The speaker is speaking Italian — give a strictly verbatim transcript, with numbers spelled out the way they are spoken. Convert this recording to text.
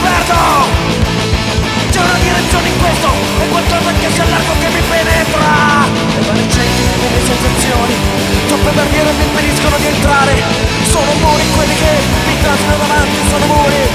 perdo. C'è una direzione in questo, è qualcosa che si allarga, che mi penetra. Evanescenti nelle sensazioni, troppe barriere mi impediscono di entrare. Sono muri quelli che mi trascinano davanti, sono muri